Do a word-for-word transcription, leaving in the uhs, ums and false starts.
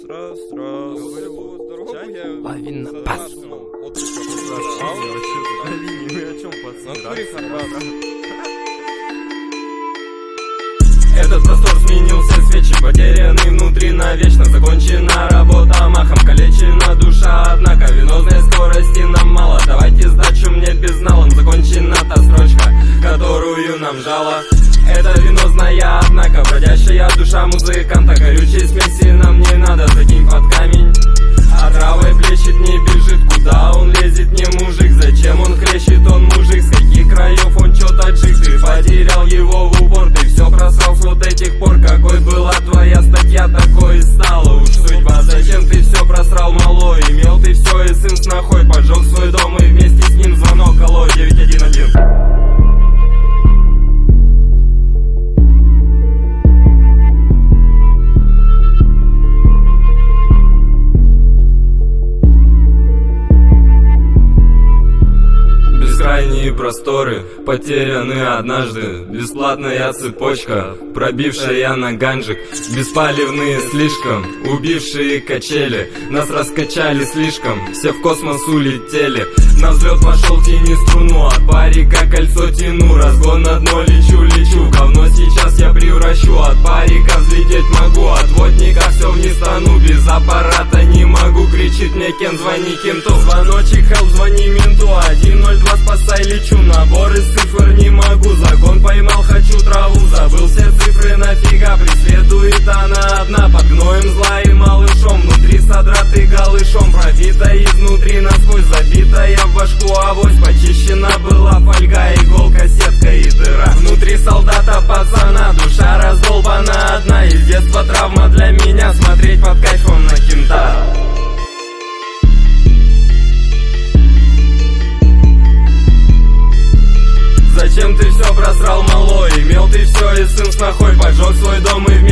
раз, раз. Говорю, здорово, я... Лавина, пас. Этот простор сменился, свечи потеряны внутри навечно. Закончена работа махом, калечена душа, однако венозной скорости нам мало. Давайте сдачу мне безналом, закончена та строчка, которую нам жало. Это венозная, однако бродящая душа музыканта. Горючей смеси нам не надо, закинь под камень. А травой плещет, не бежит, куда он лезет, не мужик. Зачем он хлещет, он мужик, с каких краев он чё-то джик. Ты потерял его в упор, ты все просрал с вот этих пор. Какой была твоя статья, такой и стала уж судьба. Зачем ты все просрал, малой, имел ты все и сын снохой. Поджег свой дом и вместе с ним звонок, алло, девять один один. Бескрайние просторы потеряны однажды. Бесплатная цепочка, пробившая на ганджик. Беспалевные слишком, убившие качели. Нас раскачали слишком, все в космос улетели. На взлет пошел, тяни струну, от парика кольцо тяну. Разгон на дно, лечу, лечу, в говно сейчас я превращу. От парика взлететь могу, от водника все вниз тону. Без аппарата не могу, кричит мне Кен, звони кенту. Звоночек, хелп, звони менту, один ноль два спасай, лечу. Набор из цифр не могу, загон поймал, хочу траву. Забыл все цифры, нафига, преследует она одна. Под гноем зла и малышом, внутри содраты голышом. Пробита изнутри насквозь, забитая в башку авось. Почищена была фольга, иголка, сетка и дыра. Внутри солдата пацана, душа раздолбана одна. Из детства травма для меня, смотреть под кайфом на кента. Зачем ты все просрал, малой? Имел ты все и сын снохой. Поджег свой дом и вместе